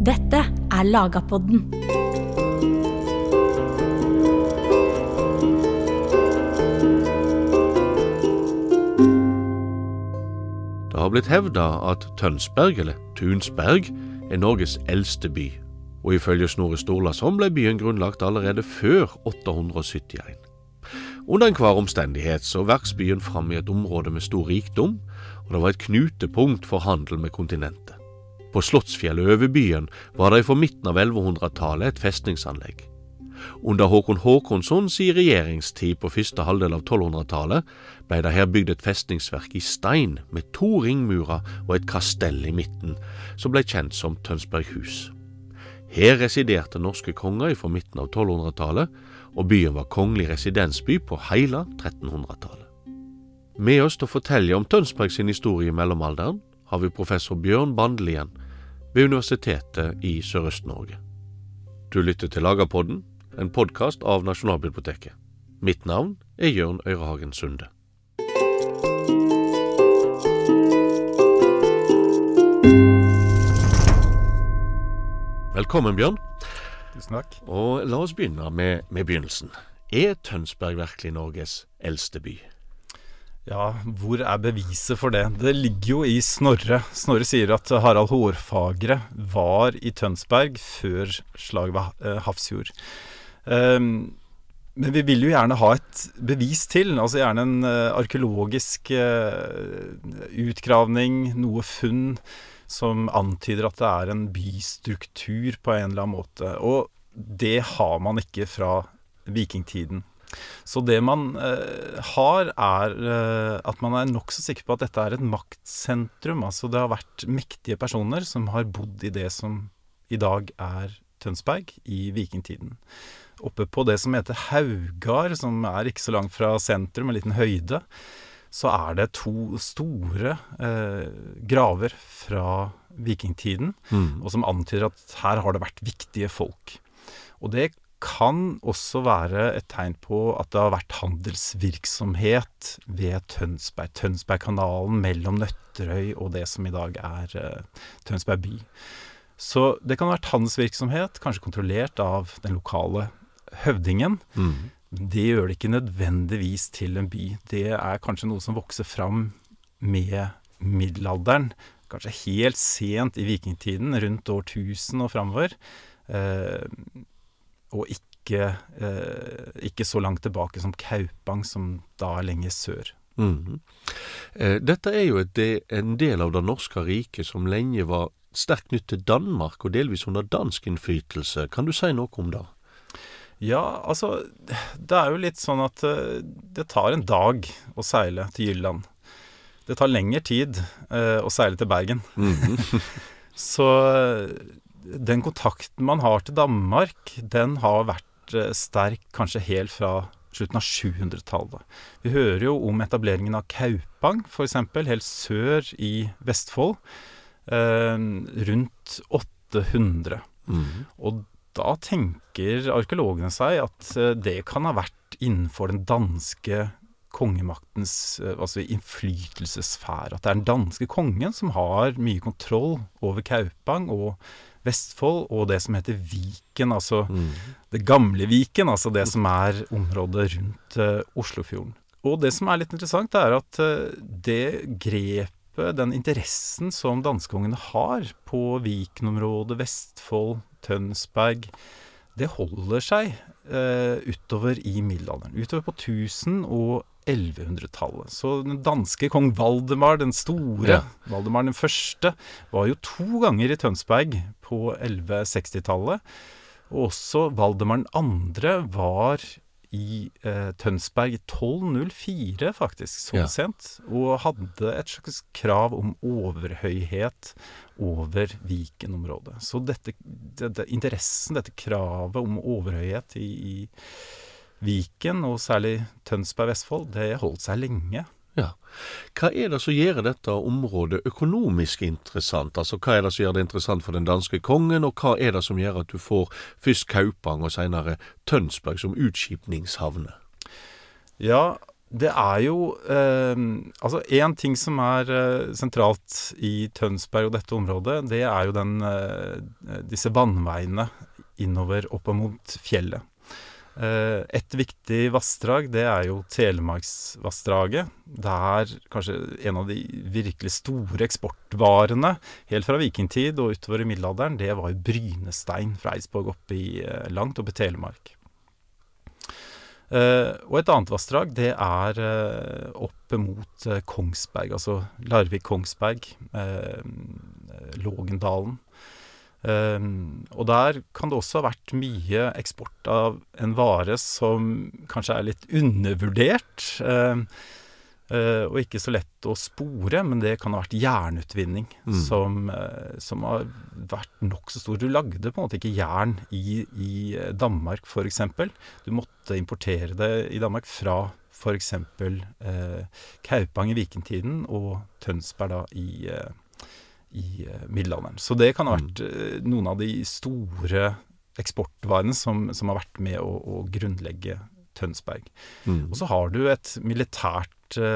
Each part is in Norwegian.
Dette Lagapodden. Det har blitt hevdet at Tønsberg, eller Tunsberg, Norges eldste by, og ifølge Snorre Sturlason ble byen grunnlagt allerede før 871. Under enhver omstendighet så vokste byen fram i et område med stor rikdom, og det var et knutepunkt for handel med kontinentet. På Slottsfjellet over byen var det fra midten av 1100-tallet et festningsanlegg. Under Håkon Håkonssons i regjeringstid på første halvdel av 1200-tallet ble det her bygd et festningsverk i stein med 2 ringmurer og et kastell i midten, som ble kjent som Tønsberghus. Her residerte norske konger fra midten av 1200-tallet, og byen var kongelig residensby på hele 1300-tallet. Med oss til å fortelle om Tønsberg sin historie i mellomalderen har vi professor Bjørn Bandelien ved Universitetet i Sørøst-Norge. Du lytter til Lagapodden, en podcast av Nasjonalbiblioteket. Mitt navn Jørn Øyrehagen Sunde. Velkommen, Bjørn. Tusen takk. Og la oss begynne med begynnelsen. Tønsberg virkelig Norges eldste by? Ja, hvor beviset for det? Det ligger jo i Snorre. Snorre sier at Harald Hårfagre var i Tønsberg før slaget ved Hafrsfjord. Men vi vil jo gjerne ha et bevis til, altså gjerne en arkeologisk utgravning, noe funn som antyder at det en bystruktur på en eller annen måte. Og det har man ikke fra vikingtiden. Så det man har at man nok så sikker på at dette et maktsentrum. Altså det har vært mektige personer som har bodd i det som i dag Tønsberg i vikingtiden. Oppe på det som heter Haugar, som ikke så langt fra sentrum, en liten høyde, så det 2 store graver fra vikingtiden, og som antyder at her har det vært viktige folk. Og det kan også være et tegn på at det har vært handelsvirksomhet ved Tønsberg, Tønsbergkanalen mellom Nøtterøy og det som i dag Tønsberg by. Så det kan ha vært handelsvirksomhet, kanskje kontrollert av den lokale høvdingen. Det gjør det ikke nødvendigvis til en by. Det kanskje noe som vokser fram med middelalderen, kanskje helt sent i vikingtiden, rundt år 1000 og fremover, og ikke så langt tilbake som Kaupang, som da lenger sør. Dette jo en del av det norske riket som lenge var sterkt knyttet til Danmark, og delvis under dansk innflytelse. Kan du si noe om det? Ja, altså, det jo litt sånn at det tar en dag å seile til Jylland. Det tar lengre tid å seile til Bergen. Så den kontakten man har til Danmark, den har vært sterk kanskje helt fra slutten av 700-tallet. Vi hører jo om etableringen av Kaupang, for eksempel, helt sør i Vestfold, rundt 800. Og da tenker arkeologene seg at det kan ha vært innenfor den danske kongemaktens innflytelsesfære. At det den danske kongen som har mye kontroll over Kaupang og Vestfold, og det som heter Viken, altså det gamle Viken, altså det som området rundt Oslofjorden. Og det som litt interessant at det grepet, den interessen som danskongene har på Vikenområdet, Vestfold, Tønsberg, det holder seg utover i middelalderen, utover på 1000- og 1100-tallet. Så den danske kong Valdemar den store, Valdemar den første, var jo 2 ganger i Tønsberg på 1160-tallet, og også Valdemar den andre var i Tønsberg i 1204 faktisk, så sent, og hadde et slags krav om overhøyhet over Vikenområdet. Så dette interessen, dette kravet om overhøyhet i Viken, og særlig Tønsberg-Vestfold, det holdt seg lenge. Ja. Hva det som gjør dette området økonomisk interessant? Altså, hva det som gjør det interessant for den danske kongen, og hva det som gjør at du får først Kaupang og senere Tønsberg som utskipningshavne? Ja, Det jo altså en ting som sentralt i Tønsberg og dette området, det jo disse vannveiene innover opp mot fjellet. Et viktig vassdrag, det jo Telemarksvassdraget. Der kanskje en av de virkelig store eksportvarene, helt fra vikingtid og utover i middelalderen, det var jo brynestein fra Eidsborg langt oppe i Telemark. Og et annet vassdrag, det oppe mot Kongsberg, altså Larvik-Kongsberg, Lågendalen. Og der kan det også ha vært mye eksport av en vare som kanskje litt undervurdert, og ikke så lett å spore, men det kan ha vært jernutvinning som har vært nok så stor. Du lagde på en måte ikke jern i Danmark, for eksempel. Du måtte importere det i Danmark fra for eksempel Kaupang i vikingtiden og Tønsberg da i middelalderen. Så det kan ha vært noen av de store eksportvarene som har vært med å grunnlegge Tønsberg. Og så har du et militært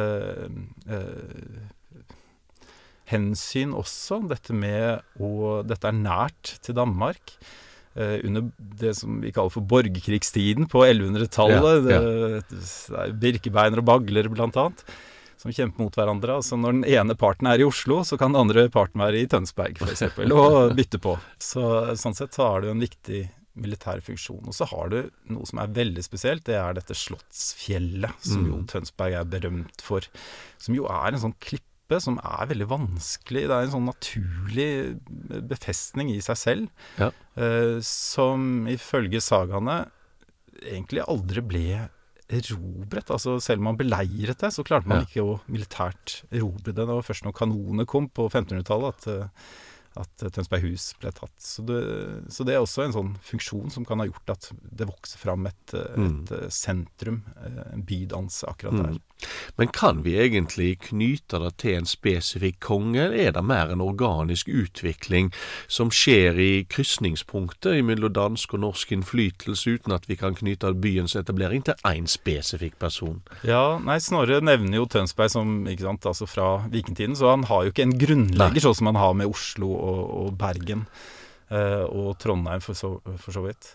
hensyn også, dette nært til Danmark, under det som vi kaller for borgerkrigstiden på 1100-tallet. Det Birkebeiner og Bagler blant annet, som kjemper mot hverandre. Altså når den ene parten i Oslo, så kan den andre parten være i Tønsberg, for eksempel, og bytte på. Sånn sett så har du en viktig militær funksjon. Og så har du noe som veldig spesielt, det dette Slottsfjellet, som jo Tønsberg berømt for, som jo en sånn klippe som veldig vanskelig. Det en sånn naturlig befestning i seg selv, som ifølge sagaene egentlig aldri ble erobret. Altså selv om man beleiret det, så klarte man ikke å militært erobre det. Det var først når kanonene kom på 1500-tallet at Tønsberghus ble tatt. Så det også en sånn funksjon som kan ha gjort at det vokser fram et sentrum, en bydans akkurat der. Men kan vi egentlig knyte det til en spesifikk konge, eller det mer en organisk utvikling som skjer i krysningspunkter mellom dansk og norsk innflytelse, uten at vi kan knyte byens etablering til en spesifikk person? Ja, Snorre nevner jo Tønsberg som, ikke sant, altså fra vikingtiden, så han har jo ikke en grunnlegger sånn som han har med Oslo og Bergen og Trondheim for så vidt.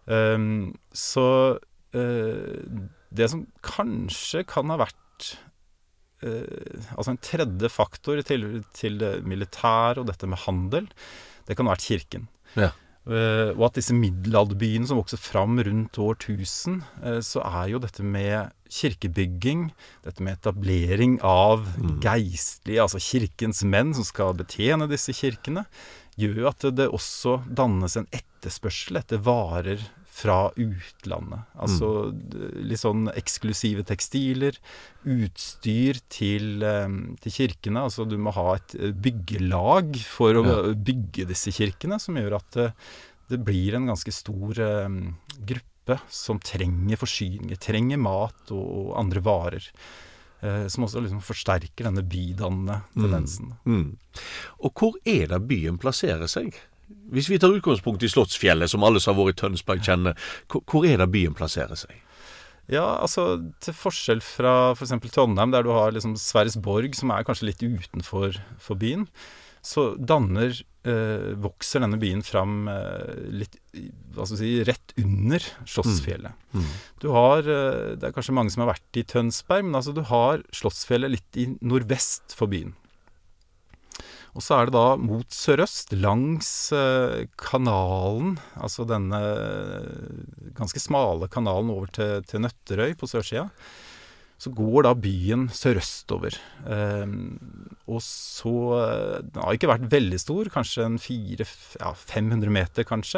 Det som kanskje kan ha vært altså en tredje faktor til det militære og dette med handel, det kan ha vært kirken. Og at disse middelalderbyene som vokser fram rundt år 1000, så jo dette med kirkebygging, dette med etablering av geistlige, altså kirkens menn som skal betjene disse kirkene, gjør at det også dannes en etterspørsel etter varer fra utlandet. Altså litt sånn eksklusive tekstiler, utstyr til kirkene. Altså du må ha et byggelag for å bygge disse kirkene, som gjør at det blir en ganske stor gruppe som trenger forsyninger, trenger mat og andre varer. Som også liksom forsterker denne bydannende tendensen. Og hvor det byen plasserer seg? Hvis vi tar utgangspunkt i Slottsfjellet, som alle som har vært i Tønsberg kjenner, hvor det byen plasserer seg? Ja, altså til forskjell fra for eksempel Trondheim, der du har liksom Sverresborg, som kanskje litt utenfor byen, så vokser denne byen fram litt, hva skal vi si, rett under Slottsfjellet. Du har, det kanskje mange som har vært i Tønsberg, men altså du har Slottsfjellet litt i nordvest for byen. Og så det da mot sørøst, langs kanalen, altså denne ganske smale kanalen over til Nøtterøy på sørsida, så går da byen sørøstover. Og så, den har ikke vært veldig stor, kanskje en 500 meter kanskje,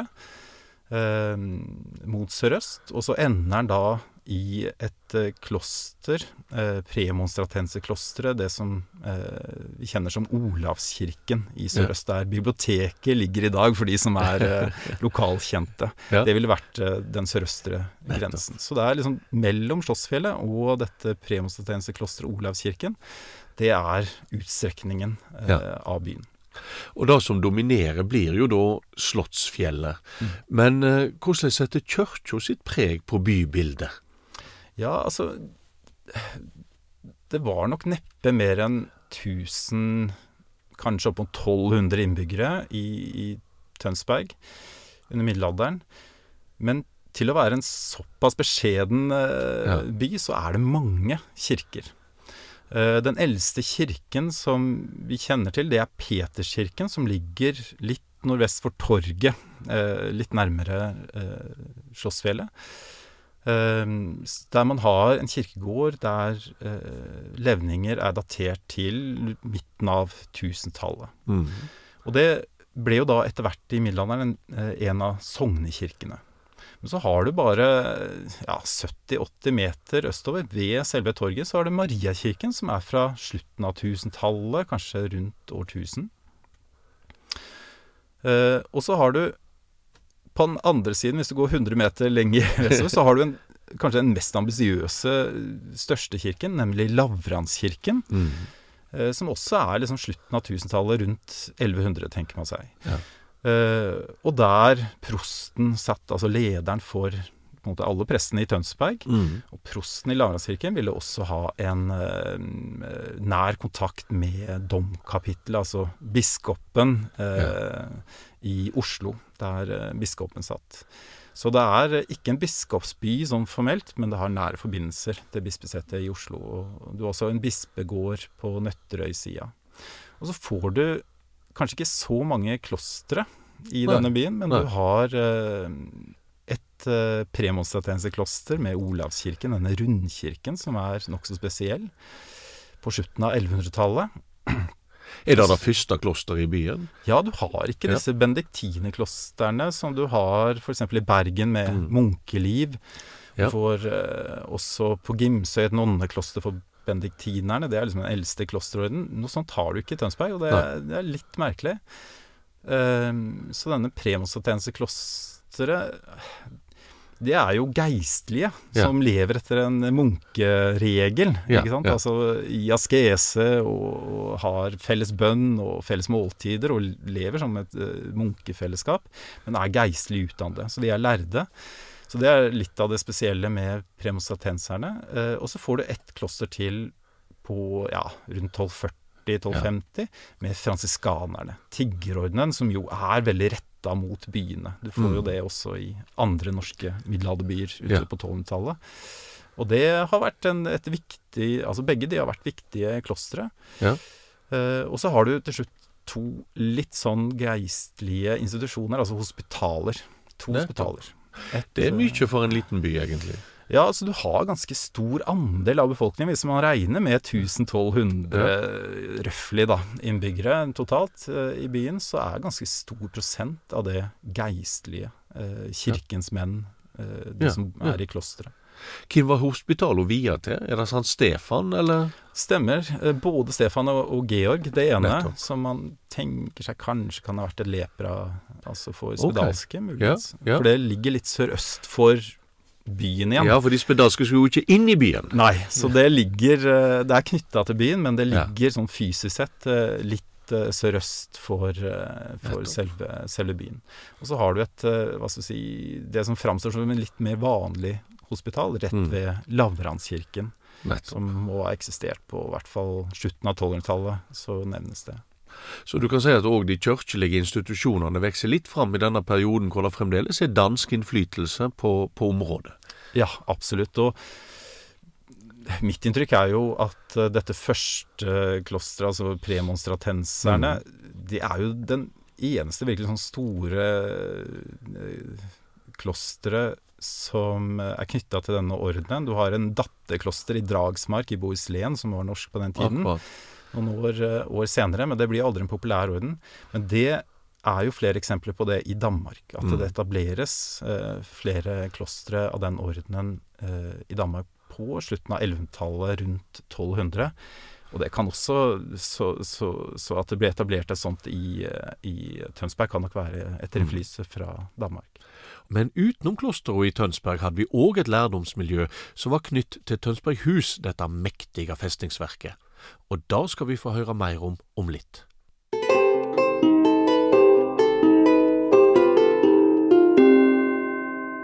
mot sørøst, og så ender den da i et kloster, premonstratenserklosteret, det som vi kjenner som Olavskirken i sørøst, der biblioteket ligger i dag for de som lokalkjente. Det ville vært den sørøstre grensen. Så det liksom mellom Slottsfjellet og dette premonstratenserklosteret Olavskirken, det utstrekningen av byen. Og det som dominerer blir jo da Slottsfjellet. Men hvordan setter kirken sitt preg på bybildet? Ja, altså, det var nok neppe mer enn 1000, kanskje opp mot 1200 innbyggere i Tønsberg under middelalderen. Men til å være en såpass beskjeden by, så det mange kirker. Den eldste kirken som vi kjenner til, det Peterskirken, som ligger litt nordvest for torget, litt nærmere Slottsfjellet. Der man har en kirkegård der levninger datert til midten av 1000-tallet. Og det ble jo da etter hvert i middelalderen en av sognekirkene. Men så har du bare 70-80 meter østover ved selve torget, så har du Mariakirken, som fra slutten av 1000-tallet, kanskje rundt år 1000. Og så har du på den andre siden, hvis du går 100 meter lenger vestover, så har du kanskje den mest ambisiøse, største kirken, nemlig Lavranskirken, som også liksom slutten av 1000-tallet, rundt 1100, tenker man seg. Ja. Og der prosten satt, altså lederen for på en måte alle prestene i Tønsberg, og prosten i Lavranskirken ville også ha en nær kontakt med domkapittelet, altså biskopen i Oslo, der biskopen satt. Så det ikke en biskopsby sånn formelt, men det har nære forbindelser til bispesetet i Oslo, og du har også en bispegård på Nøtterøy-sida. Og så får du kanskje ikke så mange klostre i denne byen, men du har et premonstratensekloster med Olavskirken, denne rundkirken, som nok så spesiell, på slutten av 1100-tallet. Det det første kloster i byen? Ja, du har ikke disse benediktinerklosterne som du har for eksempel i Bergen med munkeliv. Du får også på Gimsøy et nonnekloster for benediktinerne. Det liksom den eldste klosterorden. Noe sånt har du ikke i Tønsberg, og det litt merkelig. Så denne premonstratenseklosteret, det jo geistlige som lever etter en munkeregel, ikke sant? Altså i askese og har felles bønn og felles måltider og lever som et munkefellesskap, men geistlig utdannet. Så de lærde. Så det litt av det spesielle med premonstratenserne. Og så får du et kloster til på rundt 1240-1250 med fransiskanerne. Tiggerordenen, som jo veldig rettet mot byene. Du får jo det også i andre norske middelalderbyer ute på 1200-tallet. Og det har vært et viktig, altså begge de har vært viktige klostre. Og så har du til slutt 2 litt sånn geistlige institusjoner, altså hospitaler. 2 hospitaler. Det mye for en liten by, egentlig. Ja, altså du har ganske stor andel av befolkningen, hvis man regner med 1200 røffelig innbyggere totalt i byen, så ganske stor prosent av det geistlige, kirkens menn, de som i klosteret. Hvem var hospitalet via til? Det Sankt Stefan, eller? Stemmer. Både Stefan og Georg, det ene, som man tenker seg kanskje kan ha vært et lepra, altså for spedalske, muligens. For det ligger litt sørøst for byen igjen. Ja, for de spedalske skulle jo ikke inn i byen. Nei, så det knyttet til byen, men det ligger sånn fysisk sett litt sørøst for selve byen. Og så har du det som framstår som en litt mer vanlig hospital, rett ved Lavranskirken, som må ha eksistert på i hvert fall slutten av 1200-tallet, så nevnes det. Så du kan si at også de kirkelige institusjonene vekser litt fram i denne perioden, hvor det fremdeles dansk innflytelse på området. Ja, absolutt. Og mitt inntrykk jo at dette første klosteret, altså premonstratenserne, de jo den eneste virkelig sånn store klosteret som knyttet til denne ordenen. Du har en datterkloster i Dragsmark i Bohuslän, som var norsk på den tiden. Noen år senere, men det blir aldri en populær orden. Men det jo flere eksempler på det i Danmark, at det etableres flere klostre av den ordenen i Danmark på slutten av 1100-tallet, rundt 1200. Og det kan også, så at det ble etablert et sånt i Tønsberg, kan nok være etter innflytelse fra Danmark. Men utenom klosteret i Tønsberg hadde vi også et lærdomsmiljø som var knytt til Tønsberghus, dette mektige festningsverket. Og da skal vi få høre mer om litt.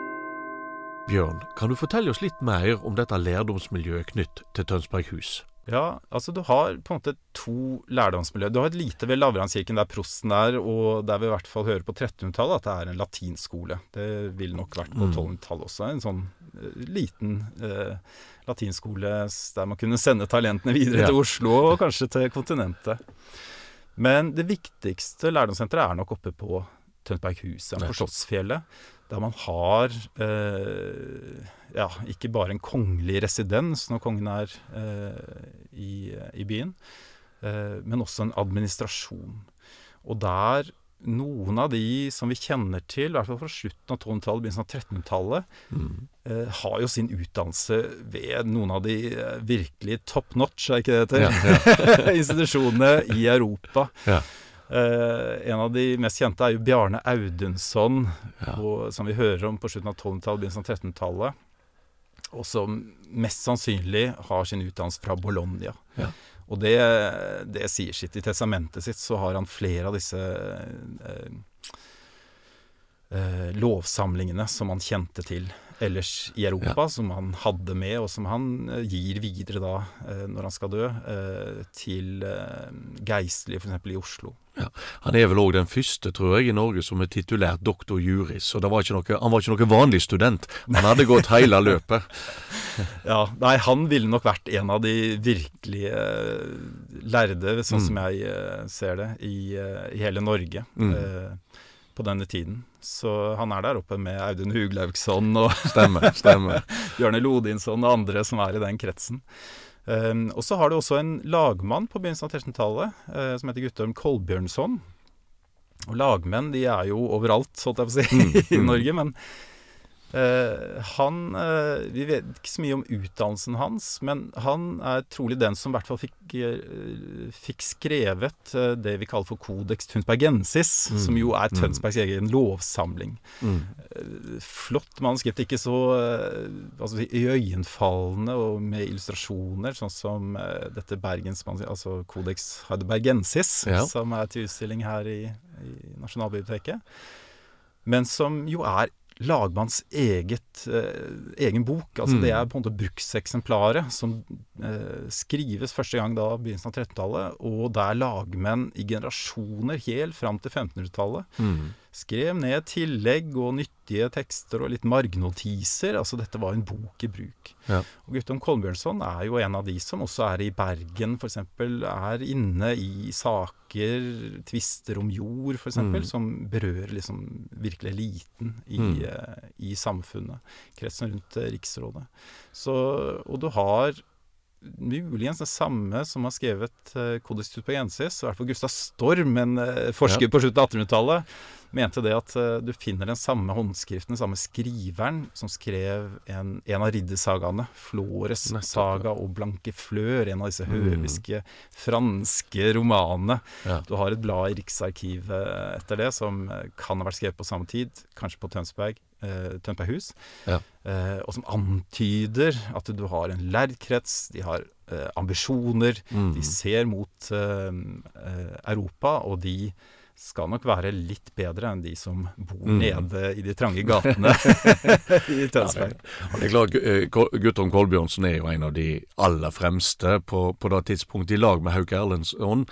Bjørn, kan du fortelle oss litt mer om dette lærdomsmiljøet knytt til Tønsberghus? Ja, altså du har på en måte to lærdomsmiljøer. Du har et lite ved Lavrandskirken der prosten er, og der vi i hvert fall hører på 1300-tallet at det er en latinskole. Det ville nok vært på 1200-tallet også. En sånn liten latinskole der man kunne sende talentene videre til Oslo og kanskje til kontinentet. Men det viktigste lærdomssenteret er nok oppe på Tønsberghuset, på Slottsfjellet, der man har ikke bare en kongelig residens når kongen er i byen, men også en administrasjon. Og der noen av de som vi kjenner til, i hvert fall fra slutten av 1200-tallet, begynnelsen av 1300-tallet, har jo sin utdannelse ved noen av de virkelig top notch, er ikke det heter? Institusjonene i Europa. Ja. En av de mest kjente er jo Bjarne Audunsson, som vi hører om på slutten av 1200-tallet, begynnelsen av 1300-tallet, og som mest sannsynlig har sin utdannelse fra Bologna. Ja. Og det sier sitt. I testamentet sitt så har han flere av disse lovsamlingene som han kjente til ellers i Europa, som han hadde med, og som han gir videre da, når han skal dø, til geistlige, for eksempel i Oslo. Ja. Han er vel også den første, tror jeg, i Norge som er titulært doktor juris, og han var ikke noe vanlig student. Han hadde gått hele løpet. Nei, han ville nok vært en av de virkelige lærde, sånn som jeg ser det, i hele Norge. På denne tiden. Så han er der oppe med Audun Huglaugsson og Stemmer. Bjørne Lodinsson og andre som er i den kretsen. Og så har du også en lagmann på begynnelsen av 1300-tallet som heter Guttorm Kolbjørnsson. Og lagmenn, de er jo overalt, så å si, i Norge, men vi vet ikke så mye om utdannelsen hans, men han er trolig den som i hvert fall fikk skrevet det vi kaller for Codex Tønsbergensis, som jo er Tønsbergs egen lovsamling. Flott manuskript, ikke så iøynefallende og med illustrasjoner, sånn som dette altså Codex Heidelbergensis, som er til utstilling her i Nasjonalbiblioteket, men som jo er lagmanns egen bok. Altså det er på en måte brukseksemplaret som skrives første gang da begynnelsen av 1300-tallet, og der lagmenn i generasjoner helt fram til 1500-tallet skrev ned tillegg og nyttige tekster og litt margnotiser. Altså dette var en bok i bruk. Ja. Og Guttorm Kolbjørnsson er jo en av de som også er i Bergen, for eksempel, er inne i saker, tvister om jord, for eksempel, som berører liksom virkelig eliten i samfunnet, kretsen rundt Riksrådet. Og du har muligens det samme som har skrevet Codex Tønsbergensis, i hvert fall Gustav Storm, en forsker på slutten av 1800-tallet, mente det at du finner den samme håndskriften, den samme skriveren, som skrev en av riddersagaene, Flores saga og Blanke Flør, en av disse høviske franske romanene. Ja. Du har et blad i Riksarkivet etter det, som kan ha vært skrevet på samme tid, kanskje på Tønsberghus, og som antyder at du har en lærkrets, de har ambisjoner, de ser mot Europa, og de skal nok være litt bedre enn de som bor nede i de trange gatene i Tønsberg. Det er klart, Guttorm Kolbjørnsson er jo en av de aller fremste på det tidspunktet i lag med Hauk Erlendsson.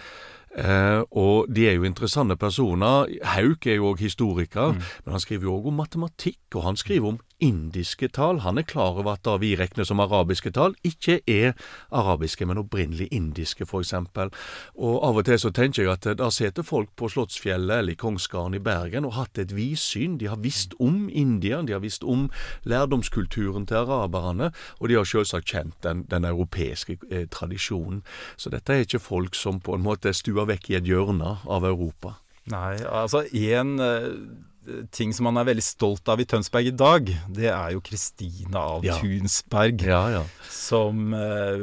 Og de er jo interessante personer. Hauk er jo også historiker, men han skriver jo også om matematikk, og han skriver om indiske tall. Han er klar over at da vi regner som arabiske tall, ikke er arabiske, men opprinnelig indiske, for eksempel. Og av og til så tenker jeg at da sitter folk på Slottsfjellet eller i Kongsgarden i Bergen og hatt et vidsyn. De har visst om India, de har visst om lærdomskulturen til araberne, og de har selvsagt kjent den europeiske tradisjonen. Så dette er ikke folk som på en måte stuer vekk i et hjørne av Europa. Nei, altså en ting som man er veldig stolt av i Tønsberg i dag, det er jo Kristina av Tunsberg, som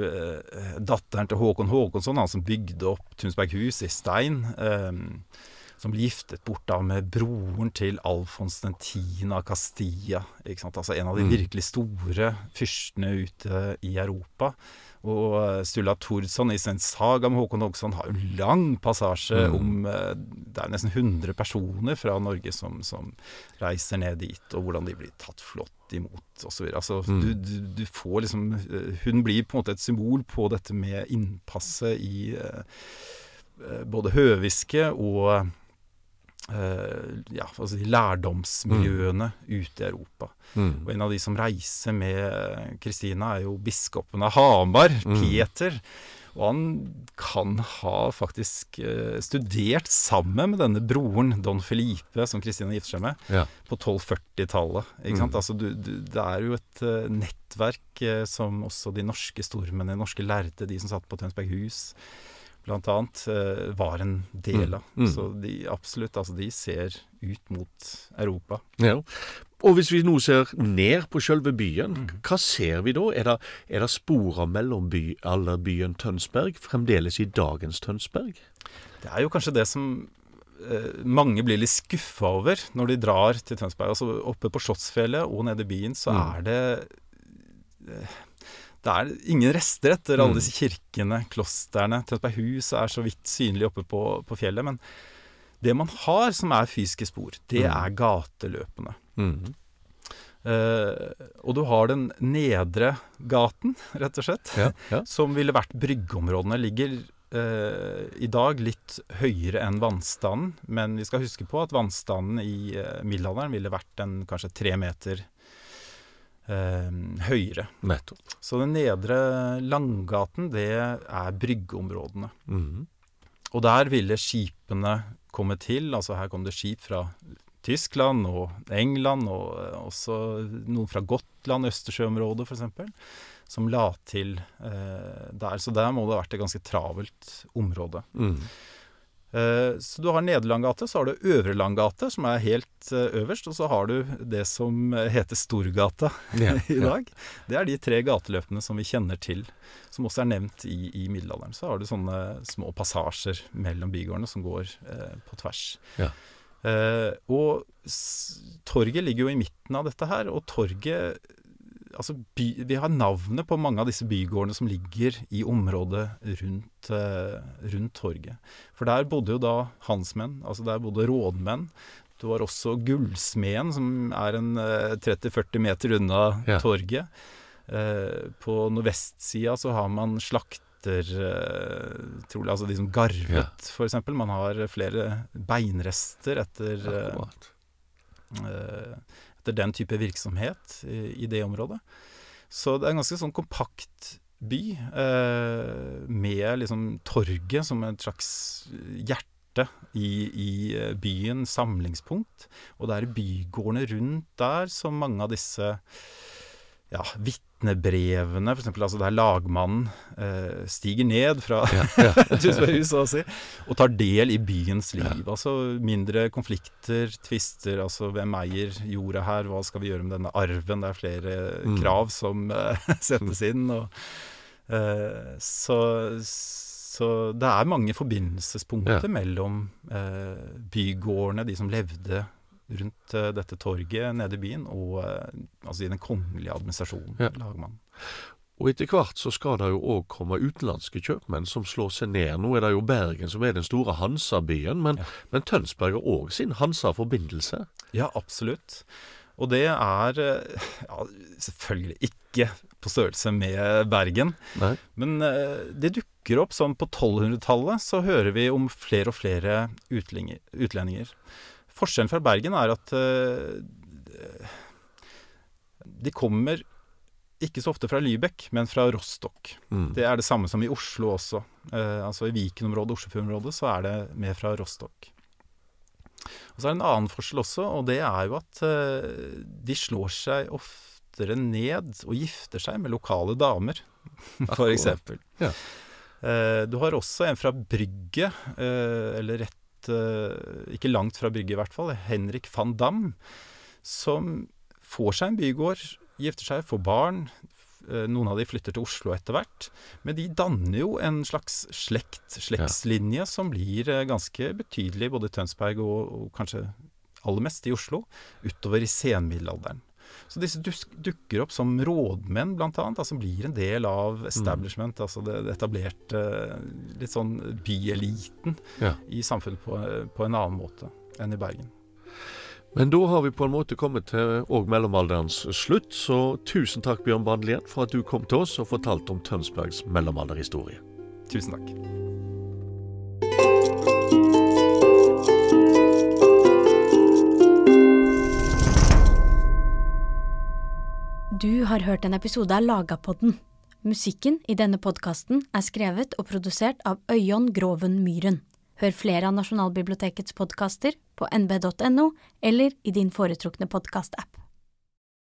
datteren til Håkon Håkonsson, han som bygde opp Tunsberghus i stein. som ble giftet bort da med broren til Alfons X av Castilla, ikke sant? Altså en av de virkelig store fyrstene ute i Europa. Og Sturla Thordsson i sin saga med Håkon Haugesson har jo lang passasje om det er nesten 100 personer fra Norge som reiser ned dit, og hvordan de blir tatt flott imot og så videre. Altså, du får liksom, hun blir på en måte et symbol på dette med innpasset i både høviske og altså lærdomsmiljøene ute i Europa. Og en av de som reiser med Kristina er jo biskopen av Hamar, Peter, og han kan ha faktisk studert sammen med denne broren, Don Felipe, som Kristina gifter seg med, på 1240-tallet. Ikke sant? Altså, det er jo et nettverk som også de norske stormennene, de norske lærde, de som satt på Tønsberghus, blant annet, var en del av. Så de absolutt, altså de ser ut mot Europa. Ja. Og hvis vi nå ser ned på selve byen, hva ser vi da? Er det spor av mellombyen Tønsberg fremdeles i dagens Tønsberg? Det er jo kanskje det som mange blir litt skuffa over når de drar til Tønsberg. Altså oppe på Slottsfjellet og nede i byen så er det er ingen rester etter alle disse kirkene, klosterne. Tønsberghus er så vidt synlig oppe på fjellet, men det man har som er fysiske spor, det er gateløpene. Og du har den nedre gaten, rett og slett, som ville vært bryggeområdene, ligger i dag litt høyere enn vannstanden, men vi skal huske på at vannstanden i middelalderen ville vært kanskje 3 meter høyere. Nettopp. Så den nedre Langgaten, det er bryggeområdene. Og der ville skipene komme til, altså her kom det skip fra Tyskland og England, og også noen fra Gotland, Østersjøområdet for eksempel, som la til der. Så der må det ha vært et ganske travelt område. Så du har Nedre Langgate, så har du Øvre Langgate, som er helt øverst, og så har du det som heter Storgata i dag. Det er de 3 gateløpene som vi kjenner til, som også er nevnt i middelalderen. Så har du sånne små passasjer mellom bygårdene som går på tvers. Og torget ligger jo i midten av dette her, og torget, altså vi har navnet på mange av disse bygårdene som ligger i området rundt torget. For der bodde jo da handelsmenn, altså der bodde rådmenn. Det var også gullsmeden, som er 30-40 meter unna torget. På nordvestsida så har man slakter, trolig, altså de som garvet, for eksempel. Man har flere beinrester etter den type virksomhet i det området. Så det er en ganske sånn kompakt by, med liksom torget som et slags hjerte i byen, samlingspunkt. Og det er bygårdene rundt der som mange av disse vittnebrevene, for eksempel, altså der lagmannen stiger ned fra Tønsberghus, så å si, og tar del i byens liv. Altså mindre konflikter, tvister, altså hvem eier jorda her, hva skal vi gjøre med denne arven? Det er flere krav som settes inn. Så det er mange forbindelsespunkter mellom bygårdene, de som levde rundt dette torget nede i byen, og altså i den kongelige administrasjonen, lagmannen. Og etter hvert så skal det jo også komme utenlandske kjøpmenn som slår seg ned. Nå er det jo Bergen som er den store Hansa-byen, men Tønsberg har også sin Hansa-forbindelse. Ja, absolutt. Og det er selvfølgelig ikke på størrelse med Bergen, men det dukker opp sånn på 1200-tallet, så hører vi om flere og flere utlendinger. Forskjellen fra Bergen er at de kommer ikke så ofte fra Lübeck, men fra Rostock. Det er det samme som i Oslo også. Altså i Viken-området, Oslofjord-området, så er det mer fra Rostock. Og så er det en annen forskjell også, og det er jo at de slår seg oftere ned og gifter seg med lokale damer, for eksempel. Du har også en fra Brygge, eller ikke langt fra Brygge i hvert fall, Henrik van Dam, som får seg en bygård, gifter seg, får barn, noen av de flytter til Oslo etter hvert, men de danner jo en slags slektslinje som blir ganske betydelig både i Tønsberg og kanskje aller mest i Oslo, utover i senmiddelalderen. Så disse dukker opp som rådmenn blant annet, altså blir en del av establishment, altså det etablerte litt sånn byeliten i samfunnet på en annen måte enn i Bergen. Men da har vi på en måte kommet til og mellomalderens slutt, så tusen takk Bjørn Bandelien for at du kom til oss og fortalte om Tønsbergs mellomalderhistorie. Tusen takk. Du har hørt en episode av Lagapodden. Musikken i denne podcasten skrevet og produsert av Øyon Groven Myhren. Hør flere av Nasjonalbibliotekets podcaster på nb.no eller i din foretrukne podcast-app.